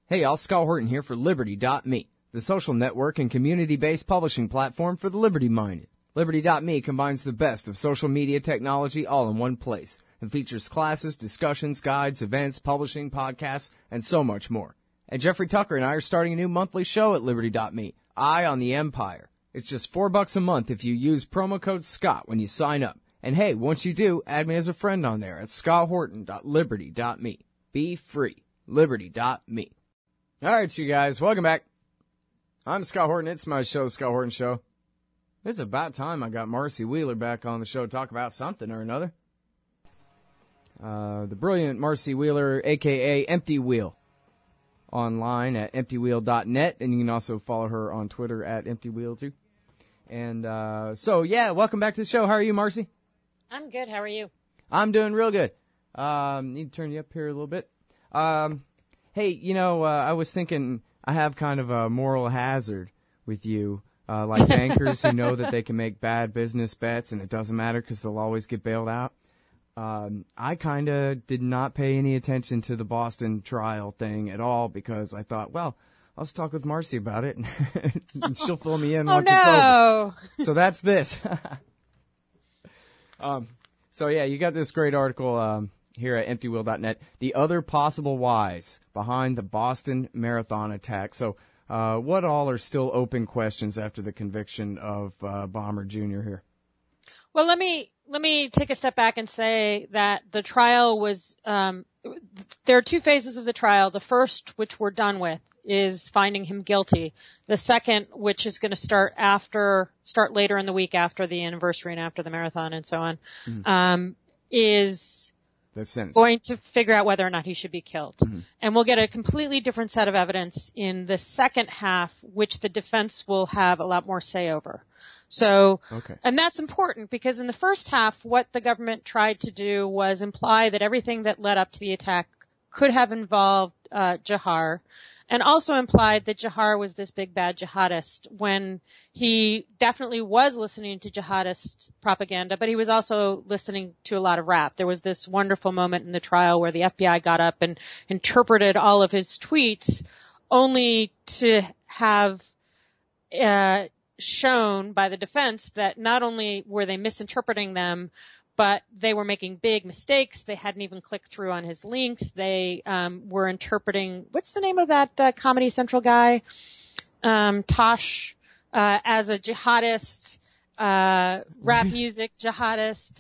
Hey, all, Scott Horton here for Liberty.me, the social network and community-based publishing platform for the liberty-minded. Liberty.me combines the best of social media technology all in one place and features classes, discussions, guides, events, publishing, podcasts, and so much more. And Jeffrey Tucker and I are starting a new monthly show at Liberty.me, Eye on the Empire. It's just $4 a month if you use promo code SCOTT when you sign up. And hey, once you do, add me as a friend on there at scotthorton.liberty.me. Be free. Liberty.me. All right, you guys, welcome back. I'm Scott Horton. It's my show, Scott Horton Show. It's about time I got Marcy Wheeler back on the show to talk about something or another. The brilliant Marcy Wheeler, a.k.a. Empty Wheel, online at emptywheel.net, and you can also follow her on Twitter at emptywheel, too. And welcome back to the show. How are you, Marcy? I'm good. How are you? I'm doing real good. Need to turn you up here a little bit. Hey, I was thinking I have kind of a moral hazard with you, like bankers who know that they can make bad business bets and it doesn't matter because they'll always get bailed out. I kind of did not pay any attention to the Boston trial thing at all because I thought, well, I'll just talk with Marcy about it and she'll fill me in once it's over. So that's this. You got this great article here at emptywheel.net. The other possible whys behind the Boston Marathon attack. So what all are still open questions after the conviction of Bomber Jr. here? Well, let me take a step back and say that the trial was there are two phases of the trial. The first, which we're done with, is finding him guilty. The second, which is going to start later in the week after the anniversary and after the marathon and so on, is going to figure out whether or not he should be killed. Mm-hmm. And we'll get a completely different set of evidence in the second half, which the defense will have a lot more say over. So, And that's important because in the first half, what the government tried to do was imply that everything that led up to the attack could have involved Jahar, and also implied that Jahar was this big bad jihadist when he definitely was listening to jihadist propaganda, but he was also listening to a lot of rap. There was this wonderful moment in the trial where the FBI got up and interpreted all of his tweets only to have shown by the defense that not only were they misinterpreting them, but they were making big mistakes. They hadn't even clicked through on his links. They were interpreting, what's the name of that Comedy Central guy? Tosh, as a jihadist, rap music jihadist.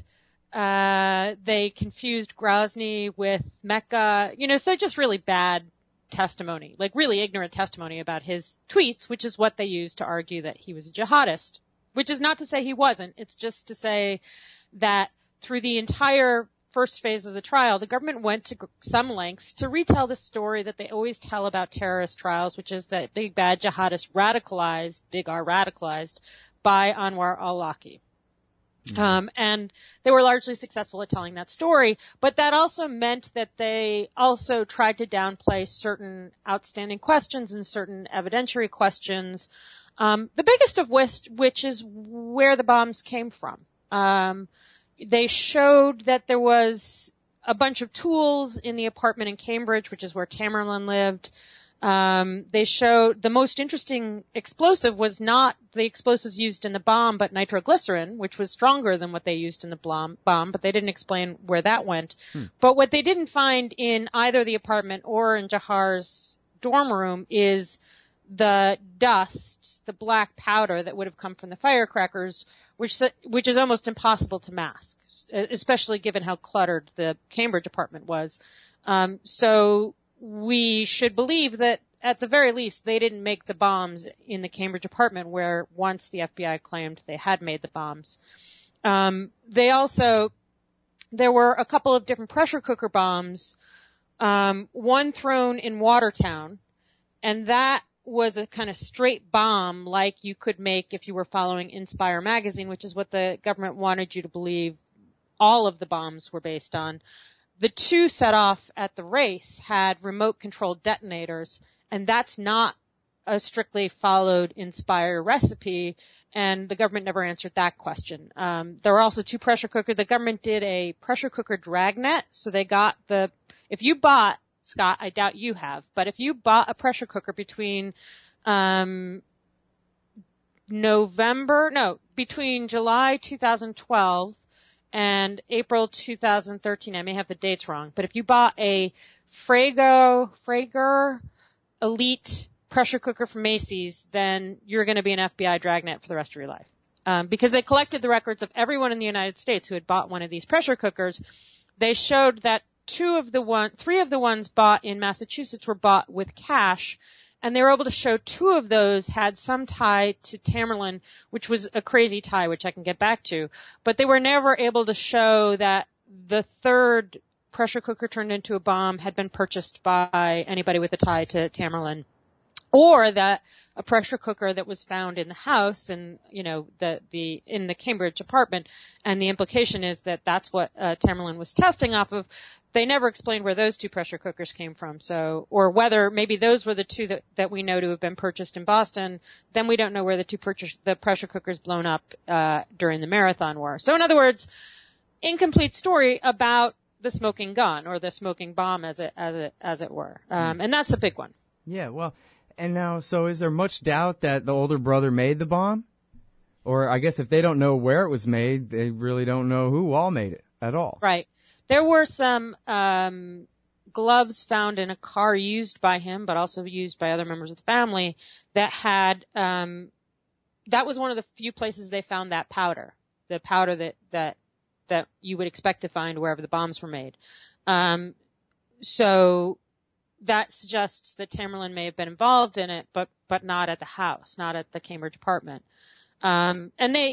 They confused Grozny with Mecca. So just really bad testimony, like really ignorant testimony about his tweets, which is what they used to argue that he was a jihadist, which is not to say he wasn't. It's just to say that through the entire first phase of the trial, the government went to some lengths to retell the story that they always tell about terrorist trials, which is that big bad jihadists big R radicalized by Anwar al-Awlaki. Mm-hmm. And they were largely successful at telling that story, but that also meant that they also tried to downplay certain outstanding questions and certain evidentiary questions, the biggest of which is where the bombs came from. They showed that there was a bunch of tools in the apartment in Cambridge, which is where Tamerlan lived. They showed the most interesting explosive was not the explosives used in the bomb, but nitroglycerin, which was stronger than what they used in the bomb, but they didn't explain where that went. But what they didn't find in either the apartment or in Jahar's dorm room is the dust, the black powder that would have come from the firecrackers, which is almost impossible to mask, especially given how cluttered the Cambridge apartment was. So we should believe that at the very least they didn't make the bombs in the Cambridge apartment where once the FBI claimed they had made the bombs. There were a couple of different pressure cooker bombs, one thrown in Watertown, and that was a kind of straight bomb like you could make if you were following Inspire magazine, which is what the government wanted you to believe all of the bombs were based on. The two set off at the race had remote controlled detonators, and that's not a strictly followed Inspire recipe, and the government never answered that question. There were also two pressure cookers. The government did a pressure cooker dragnet, so they got if you bought Scott, I doubt you have, but if you bought a pressure cooker between between July 2012 and April 2013, I may have the dates wrong, but if you bought a Frager Elite pressure cooker from Macy's, then you're going to be an FBI dragnet for the rest of your life. Because they collected the records of everyone in the United States who had bought one of these pressure cookers. They showed that three of the ones bought in Massachusetts were bought with cash, and they were able to show 2 of those had some tie to Tamerlan, which was a crazy tie, which I can get back to. But they were never able to show that the third pressure cooker turned into a bomb had been purchased by anybody with a tie to Tamerlan, or that a pressure cooker that was found in the house and, in the Cambridge apartment, and the implication is that that's what Tamerlan was testing off of. They never explained where those 2 pressure cookers came from, or whether maybe those were the 2 that we know to have been purchased in Boston. Then we don't know where the pressure cookers blown up during the Marathon War. So in other words, incomplete story about the smoking gun, or the smoking bomb as it were. And that's a big one. Yeah, well, and now, so is there much doubt that the older brother made the bomb? Or I guess if they don't know where it was made, they really don't know who all made it at all. Right. There were some gloves found in a car used by him, but also used by other members of the family, that had that was one of the few places they found that powder, the powder that you would expect to find wherever the bombs were made. So that suggests that Tamerlan may have been involved in it, but not at the house, not at the Cambridge apartment. And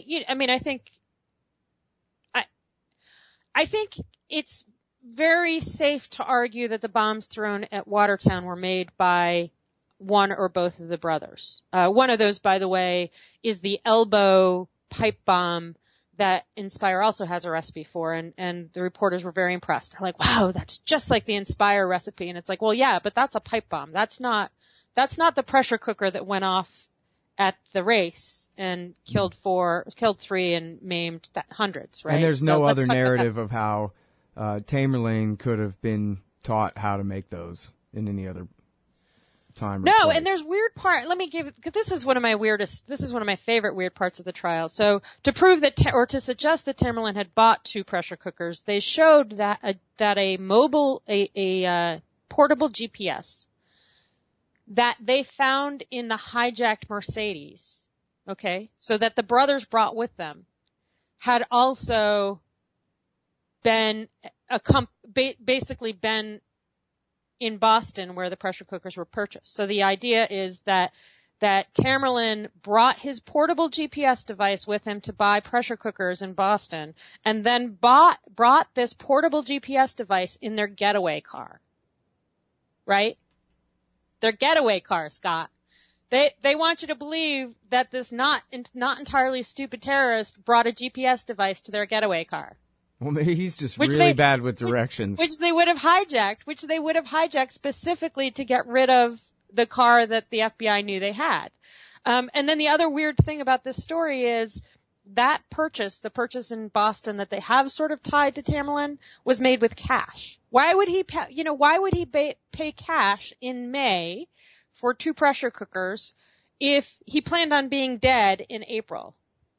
I think it's very safe to argue that the bombs thrown at Watertown were made by one or both of the brothers. One of those, by the way, is the elbow pipe bomb that Inspire also has a recipe for, and the reporters were very impressed. They're like, wow, that's just like the Inspire recipe. And it's like, well, yeah, but that's a pipe bomb. That's not the pressure cooker that went off at the race and killed 3 and maimed hundreds, right? And there's no other narrative of how Tamerlane could have been taught how to make those in any other time. No, and there's weird part. Let me give, because this is one of my favorite weird parts of the trial. So to prove that, or to suggest that Tamerlan had bought 2 pressure cookers, they showed that a portable GPS that they found in the hijacked Mercedes, okay, so that the brothers brought with them, had also been basically been in Boston where the pressure cookers were purchased. So the idea is that Tamerlan brought his portable GPS device with him to buy pressure cookers in Boston, and then brought this portable GPS device in their getaway car. Right? Their getaway car, Scott. They want you to believe that this not entirely stupid terrorist brought a GPS device to their getaway car. Well, maybe he's just really bad with directions. Which they would have hijacked specifically to get rid of the car that the FBI knew they had. And then the other weird thing about this story is that purchase, the purchase in Boston that they have sort of tied to Tamerlan, was made with cash. Why would he pay cash in May for 2 pressure cookers if he planned on being dead in April?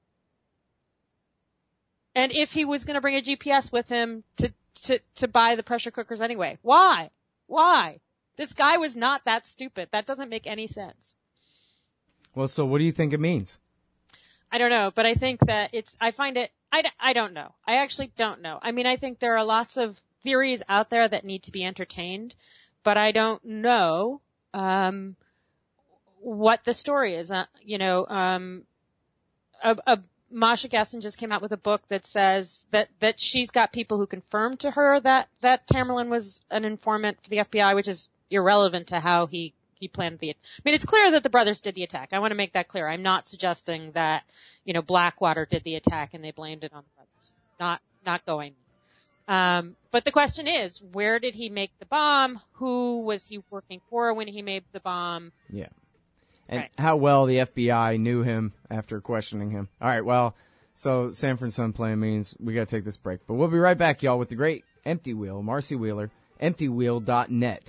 And if he was going to bring a GPS with him to buy the pressure cookers anyway. Why? This guy was not that stupid. That doesn't make any sense. Well, so what do you think it means? I don't know, but I think that I don't know. I actually don't know. I mean, I think there are lots of theories out there that need to be entertained, but I don't know, what the story is. Masha Gessen just came out with a book that says that she's got people who confirmed to her that Tamerlan was an informant for the FBI, which is irrelevant to how he planned I mean, it's clear that the brothers did the attack. I want to make that clear. I'm not suggesting that, Blackwater did the attack and they blamed it on the brothers. Not going. But the question is, where did he make the bomb? Who was he working for when he made the bomb? Yeah. And how well the FBI knew him after questioning him. All right, well, so Sanford Sun Plan means we got to take this break. But we'll be right back, y'all, with the great Empty Wheel, Marcy Wheeler, emptywheel.net.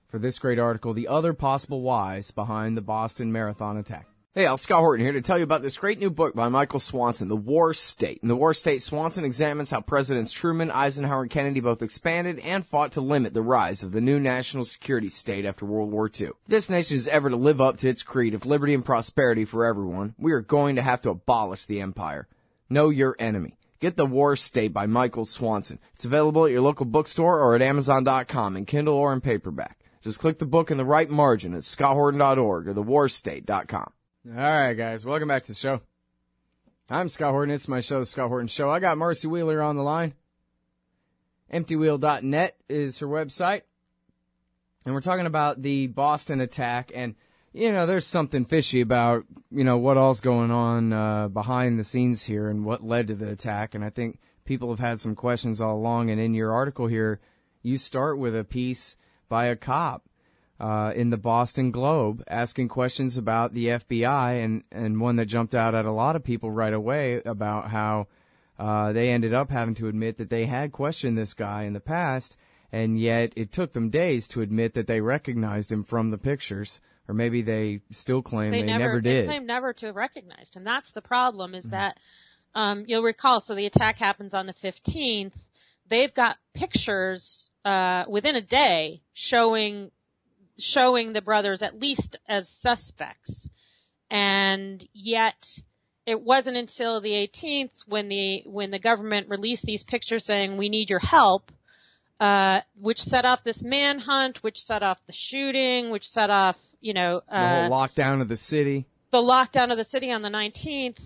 for this great article, The Other Possible Whys Behind the Boston Marathon Attack. Hey, Al, Scott Horton here to tell you about this great new book by Michael Swanson, The War State. In The War State, Swanson examines how Presidents Truman, Eisenhower, and Kennedy both expanded and fought to limit the rise of the new national security state after World War II. If this nation is ever to live up to its creed of liberty and prosperity for everyone, we are going to have to abolish the empire. Know your enemy. Get The War State by Michael Swanson. It's available at your local bookstore or at Amazon.com in Kindle or in paperback. Just click the book in the right margin at scotthorton.org or thewarstate.com. All right, guys, welcome back to the show. I'm Scott Horton. It's my show, The Scott Horton Show. I got Marcy Wheeler on the line. EmptyWheel.net is her website. And we're talking about the Boston attack. And, you know, there's something fishy about, you know, what all's going on behind the scenes here and what led to the attack. And I think people have had some questions all along. And in your article here, you start with a piece by a cop in the Boston Globe asking questions about the FBI, and one that jumped out at a lot of people right away about how they ended up having to admit that they had questioned this guy in the past, and yet it took them days to admit that they recognized him from the pictures, or maybe they still claim they never did. They claim never to have recognized him. That's the problem, is that you'll recall, so the attack happens on the 15th. They've got pictures within a day showing the brothers at least as suspects. And yet it wasn't until the 18th when the government released these pictures saying, we need your help, which set off this manhunt, which set off the shooting, which set off, the whole lockdown of the city. The lockdown of the city on the 19th.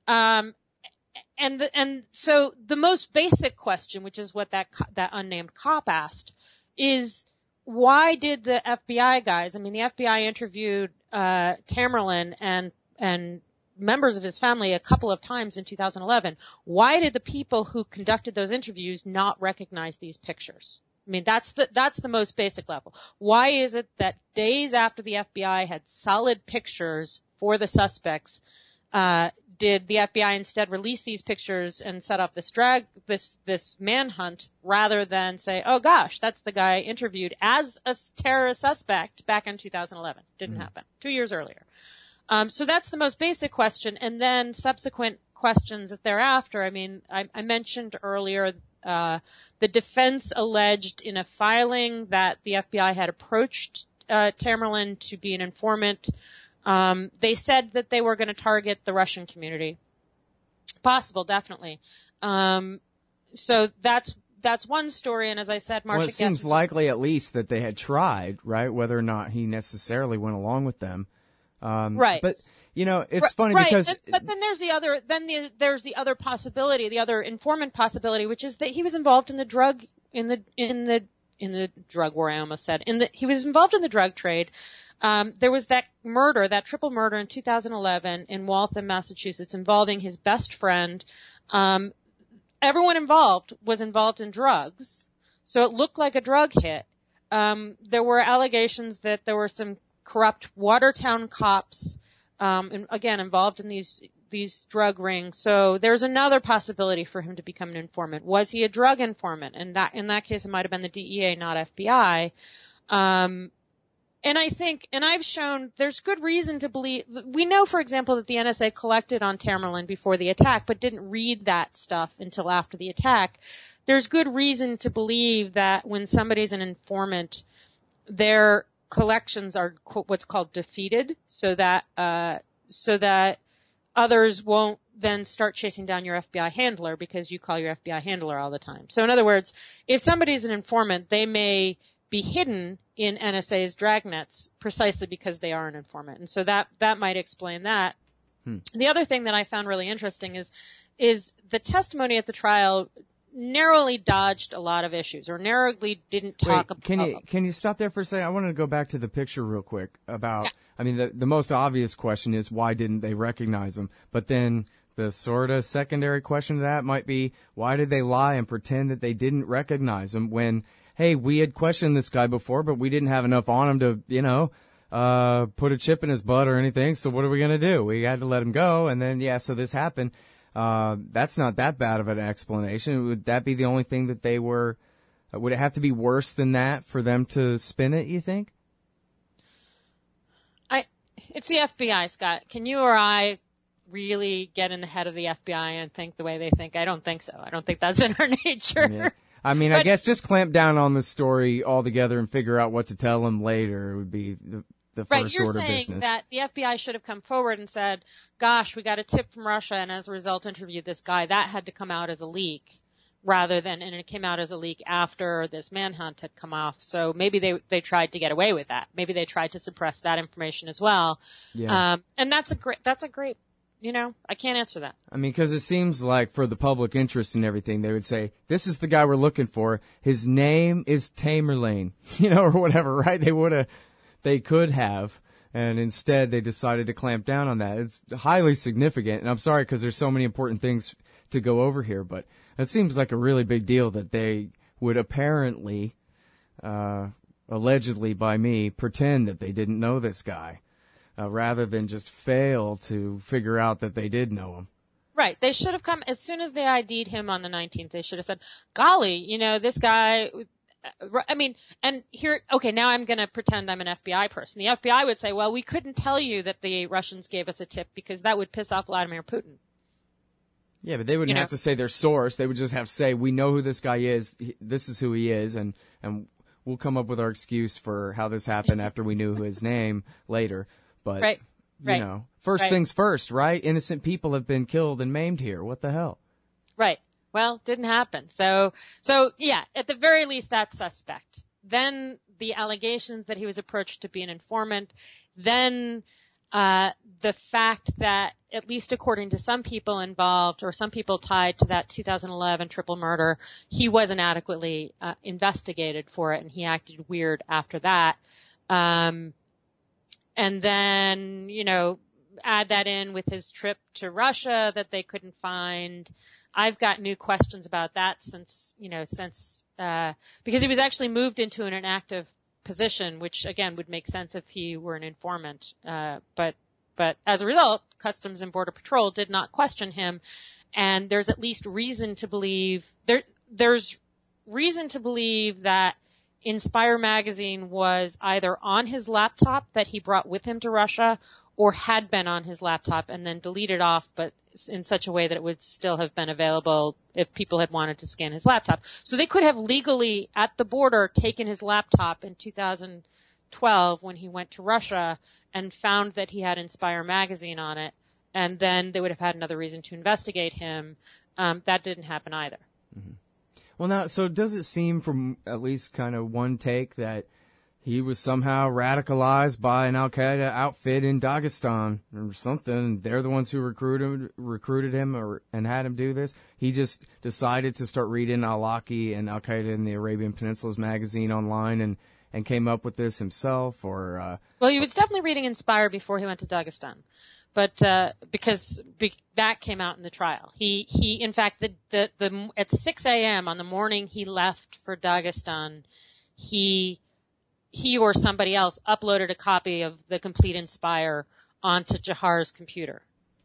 And so the most basic question, which is what that unnamed cop asked, is, why did the FBI guys, the FBI interviewed Tamerlan and members of his family a couple of times in 2011. Why did the people who conducted those interviews not recognize these pictures? That's the most basic level. Why is it that days after the FBI had solid pictures for the suspects, did the FBI instead release these pictures and set off this manhunt, rather than say, oh gosh, that's the guy interviewed as a terrorist suspect back in 2011. Didn't happen. 2 years earlier. So that's the most basic question. And then subsequent questions thereafter. I mentioned earlier, the defense alleged in a filing that the FBI had approached Tamerlan to be an informant. They said that they were going to target the Russian community. Possible, definitely. So that's one story. And as I said, Marcia, it seems likely at least that they had tried, right? Whether or not he necessarily went along with them. Right. But, it's funny right. because. But then there's the other possibility, the other informant possibility, which is that he was involved in the drug, in the drug war, I almost said. He was involved in the drug trade. There was that triple murder in 2011 in Waltham, Massachusetts, involving his best friend. Everyone involved was involved in drugs, so it looked like a drug hit. There were allegations that there were some corrupt Watertown cops, again, involved in these drug rings. So there's another possibility for him to become an informant. Was he a drug informant? And in that case, it might have been the DEA, not FBI. And I think, and I've shown, there's good reason to believe, we know, for example, that the NSA collected on Tamerlan before the attack, but didn't read that stuff until after the attack. There's good reason to believe that when somebody's an informant, their collections are what's called defeated, so that others won't then start chasing down your FBI handler because you call your FBI handler all the time. So in other words, if somebody's an informant, they may be hidden in NSA's dragnets precisely because they are an informant. And so that might explain that. The other thing that I found really interesting is the testimony at the trial narrowly dodged a lot of issues, or narrowly didn't talk about. Can you stop there for a second? I wanted to go back to the picture real quick about, the most obvious question is why didn't they recognize him? But then the sort of secondary question to that might be, why did they lie and pretend that they didn't recognize him when, hey, we had questioned this guy before, but we didn't have enough on him to, put a chip in his butt or anything. So what are we going to do? We had to let him go. And then, so this happened. That's not that bad of an explanation. Would that be the only thing that they were Would it have to be worse than that for them to spin it, you think? It's the FBI, Scott. Can you or I really get in the head of the FBI and think the way they think? I don't think so. I don't think that's in our nature. Yeah. I mean, I guess just clamp down on the story altogether and figure out what to tell them later would be the first you're order of saying business. that the FBI should have come forward and said, gosh, we got a tip from Russia and as a result interviewed this guy. That had to come out as a leak rather than, and it came out as a leak after this manhunt had come off. So maybe they tried to get away with that. Maybe they tried to suppress that information as well. Yeah. And that's a great, I can't answer that. I mean, because it seems like for the public interest and everything, they would say, this is the guy we're looking for. His name is Tamerlane, or whatever, right? They could have. And instead, they decided to clamp down on that. It's highly significant. And I'm sorry because there's so many important things to go over here, but it seems like a really big deal that they would apparently, allegedly by me, pretend that they didn't know this guy, rather than just fail to figure out that they did know him. Right. They should have come, as soon as they ID'd him on the 19th, they should have said, golly, this guy, I mean, and here, okay, now I'm going to pretend I'm an FBI person. The FBI would say, well, we couldn't tell you that the Russians gave us a tip because that would piss off Vladimir Putin. Yeah, but they wouldn't have to say their source. They would just have to say, we know who this guy is. This is who he is. And we'll come up with our excuse for how this happened after we knew his name later. But, first things first, right? Innocent people have been killed and maimed here. What the hell? Right. Well, didn't happen. So yeah, at the very least, that's suspect. Then the allegations that he was approached to be an informant. Then the fact that, at least according to some people involved or some people tied to that 2011 triple murder, he wasn't adequately investigated for it, and he acted weird after that. And then, add that in with his trip to Russia that they couldn't find. I've got new questions about that since because he was actually moved into an inactive position, which again would make sense if he were an informant. But as a result, Customs and Border Patrol did not question him, and there's at least reason to believe there's reason to believe that Inspire magazine was either on his laptop that he brought with him to Russia or had been on his laptop and then deleted off, but in such a way that it would still have been available if people had wanted to scan his laptop. So they could have legally, at the border, taken his laptop in 2012 when he went to Russia and found that he had Inspire magazine on it, and then they would have had another reason to investigate him. That didn't happen either. Mm-hmm. Well, now, so does it seem from at least kind of one take that he was somehow radicalized by an Al-Qaeda outfit in Dagestan or something? They're the ones who recruited him and had him do this. He just decided to start reading Al-Awlaki and Al-Qaeda in the Arabian Peninsula's magazine online and came up with this himself, or? Well, he was definitely reading Inspire before he went to Dagestan. But, because that came out in the trial. He, in fact, at 6 a.m. on the morning he left for Dagestan, he or somebody else uploaded a copy of the complete Inspire onto Jahar's computer.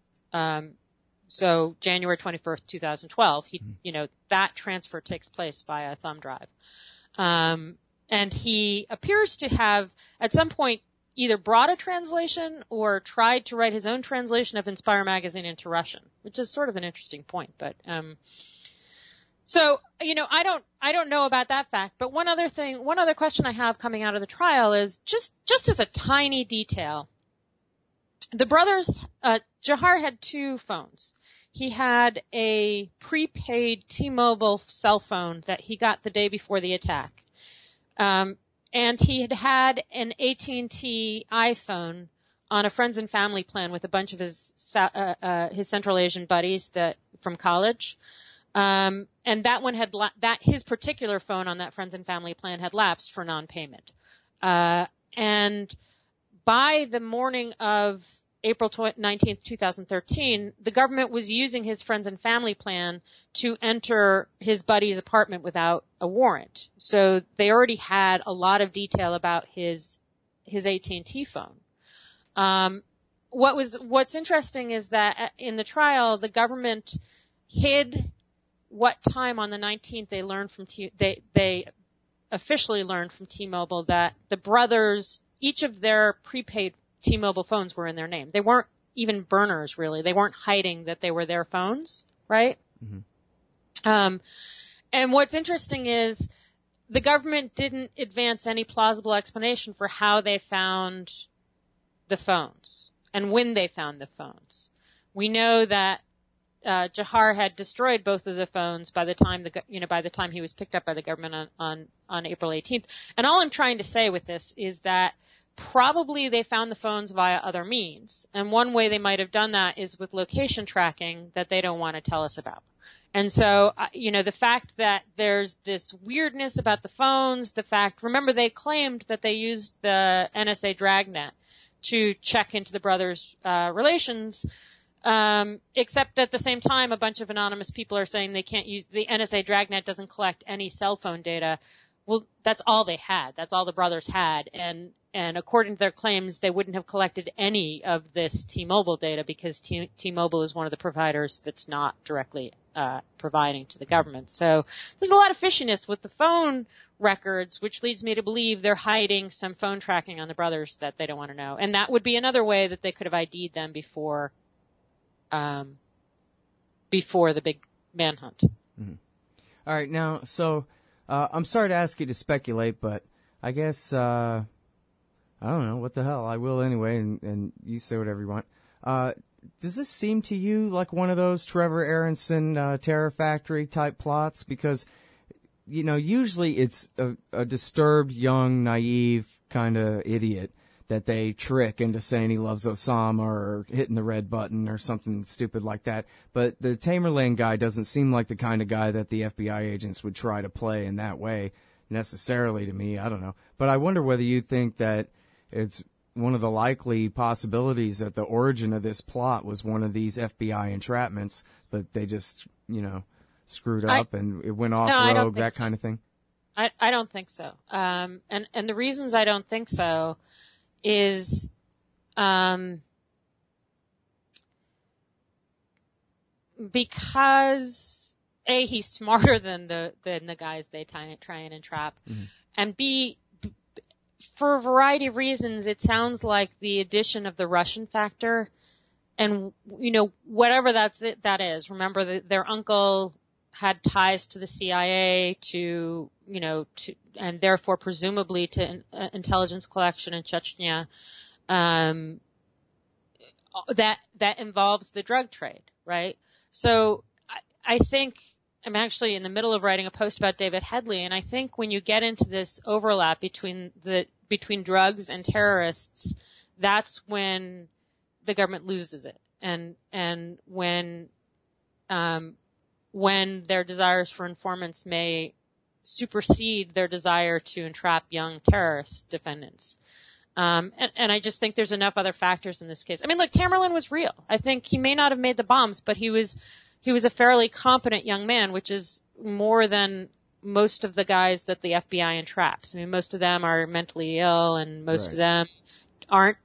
So January 21st, 2012, that transfer takes place via a thumb drive. And he appears to have, at some point, either brought a translation or tried to write his own translation of Inspire magazine into Russian, which is sort of an interesting point. But, so, I don't know about that fact, but one other question I have coming out of the trial is just as a tiny detail. The brothers, Jahar had two phones. He had a prepaid T-Mobile cell phone that he got the day before the attack. And he had an AT&T iPhone on a friends and family plan with a bunch of his Central Asian buddies from college. And that one his particular phone on that friends and family plan had lapsed for non-payment. And by the morning of April 19th, 2013, the government was using his friends and family plan to enter his buddy's apartment without a warrant. So they already had a lot of detail about his AT&T phone. What's interesting is that in the trial, the government hid what time on the 19th they learned from they officially learned from T-Mobile that the brothers, each of their prepaid T-Mobile phones were in their name. They weren't even burners, really. They weren't hiding that they were their phones, right? Mm-hmm. And what's interesting is the government didn't advance any plausible explanation for how they found the phones and when they found the phones. We know that Jahar had destroyed both of the phones by the time he was picked up by the government on April 18th. And all I'm trying to say with this is that probably they found the phones via other means. And one way they might have done that is with location tracking that they don't want to tell us about. And so, the fact that there's this weirdness about the phones, remember they claimed that they used the NSA Dragnet to check into the brothers' relations, except at the same time, a bunch of anonymous people are saying they can't use, the NSA Dragnet doesn't collect any cell phone data. Well, that's all they had. That's all the brothers had. And according to their claims, they wouldn't have collected any of this T-Mobile data because T-Mobile is one of the providers that's not directly providing to the government. So there's a lot of fishiness with the phone records, which leads me to believe they're hiding some phone tracking on the brothers that they don't want to know. And that would be another way that they could have ID'd them before the big manhunt. Mm-hmm. All right. Now, so I'm sorry to ask you to speculate, but I guess I don't know. What the hell? I will anyway, and you say whatever you want. Does this seem to you like one of those Trevor Aronson Terror Factory type plots? Because, usually it's a disturbed, young, naive kind of idiot that they trick into saying he loves Osama or hitting the red button or something stupid like that. But the Tamerlane guy doesn't seem like the kind of guy that the FBI agents would try to play in that way necessarily to me. I don't know. But I wonder whether you think that it's one of the likely possibilities that the origin of this plot was one of these FBI entrapments, but they just, screwed up and it went off rogue, that kind of thing. I don't think so. And the reasons I don't think so is, because A, he's smarter than the guys they try and entrap, mm-hmm. and B, for a variety of reasons, it sounds like the addition of the Russian factor, and whatever that is. Remember, their uncle had ties to the CIA, and therefore presumably to intelligence collection in Chechnya. That involves the drug trade, right? So I think I'm actually in the middle of writing a post about David Headley, and I think when you get into this overlap between drugs and terrorists, that's when the government loses it, and when their desires for informants may supersede their desire to entrap young terrorist defendants. And I just think there's enough other factors in this case. I mean, look, Tamerlan was real. I think he may not have made the bombs, but he was a fairly competent young man, which is more than most of the guys that the FBI entraps. I mean, most of them are mentally ill, and most of them aren't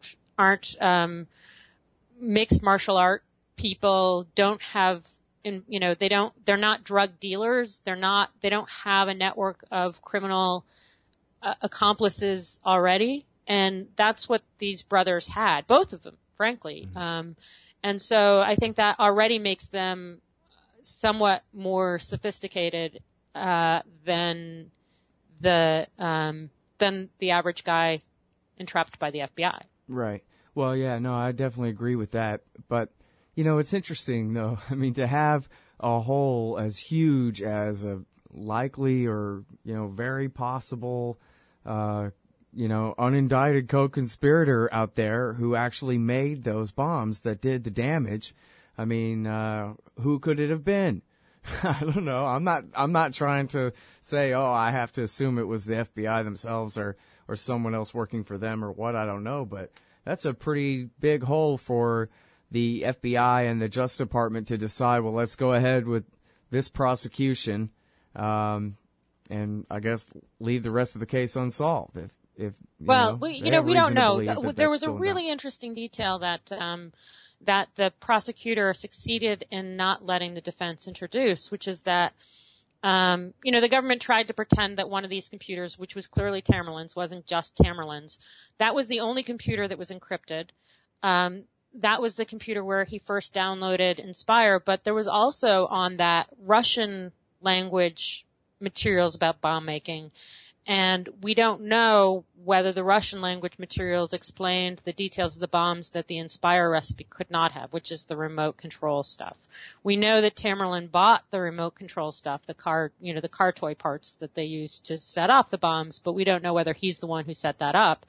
mixed martial art people, don't have, they're not drug dealers. They don't have a network of criminal accomplices already. And that's what these brothers had, both of them, frankly. Mm-hmm. And so I think that already makes them somewhat more sophisticated than the average guy entrapped by the FBI. Right. Well, yeah, no, I definitely agree with that. But, it's interesting, though. I mean, to have a hole as huge as a likely or, very possible, unindicted co-conspirator out there who actually made those bombs that did the damage. I mean, who could it have been? I don't know. I'm not trying to say, I have to assume it was the FBI themselves or someone else working for them or what. I don't know. But that's a pretty big hole for the FBI and the Justice Department to decide, well, let's go ahead with this prosecution, and I guess leave the rest of the case unsolved. We don't know. There was a really interesting detail that that the prosecutor succeeded in not letting the defense introduce, which is that, the government tried to pretend that one of these computers, which was clearly Tamerlane's, wasn't just Tamerlane's. That was the only computer that was encrypted. That was the computer where he first downloaded Inspire, but there was also on that Russian language materials about bomb making. And we don't know whether the Russian language materials explained the details of the bombs that the Inspire recipe could not have, which is the remote control stuff. We know that Tamerlane bought the remote control stuff, the car toy parts that they used to set off the bombs, but we don't know whether he's the one who set that up.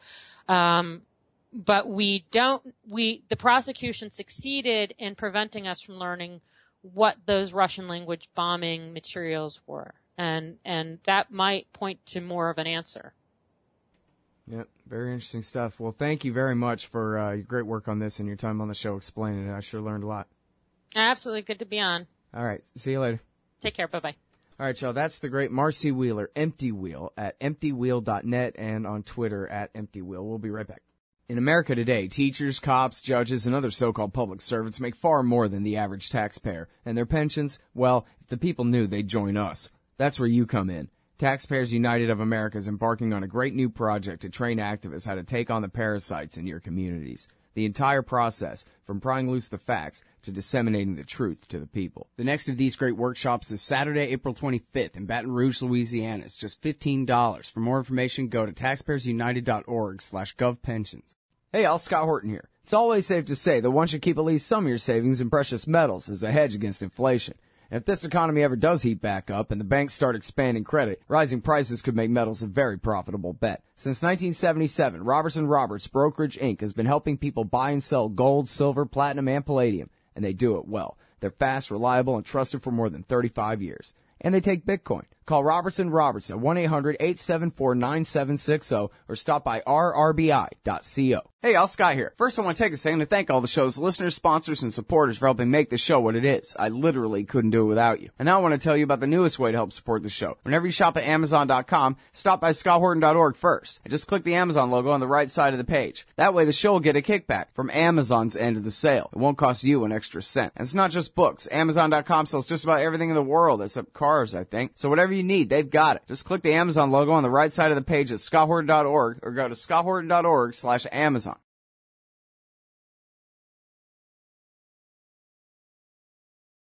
But the prosecution succeeded in preventing us from learning what those Russian language bombing materials were. And that might point to more of an answer. Yep, very interesting stuff. Well, thank you very much for your great work on this and your time on the show explaining it. I sure learned a lot. Absolutely. Good to be on. All right. See you later. Take care. Bye-bye. All right, y'all. That's the great Marcy Wheeler, Empty Wheel, at emptywheel.net and on Twitter at emptywheel. We'll be right back. In America today, teachers, cops, judges, and other so-called public servants make far more than the average taxpayer. And their pensions, well, if the people knew, they'd join us. That's where you come in. Taxpayers United of America is embarking on a great new project to train activists how to take on the parasites in your communities. The entire process, from prying loose the facts to disseminating the truth to the people. The next of these great workshops is Saturday, April 25th in Baton Rouge, Louisiana. It's just $15. For more information, go to taxpayersunited.org/govpensions. Hey, all, Scott Horton here. It's always safe to say that one should keep at least some of your savings in precious metals as a hedge against inflation. And if this economy ever does heat back up and the banks start expanding credit, rising prices could make metals a very profitable bet. Since 1977, Robertson Roberts Brokerage Inc. has been helping people buy and sell gold, silver, platinum, and palladium, and they do it well. They're fast, reliable, and trusted for more than 35 years. And they take Bitcoin. Call Robertson Roberts at 1-800-874-9760 or stop by rrbi.co. Hey, y'all, Scott here. First, I want to take a second to thank all the show's listeners, sponsors, and supporters for helping make this show what it is. I literally couldn't do it without you. And now I want to tell you about the newest way to help support the show. Whenever you shop at Amazon.com, stop by ScottHorton.org first. And just click the Amazon logo on the right side of the page. That way the show will get a kickback from Amazon's end of the sale. It won't cost you an extra cent. And it's not just books. Amazon.com sells just about everything in the world except cars, I think. So whatever you need, they've got it. Just click the Amazon logo on the right side of the page at ScottHorton.org or go to ScottHorton.org/Amazon.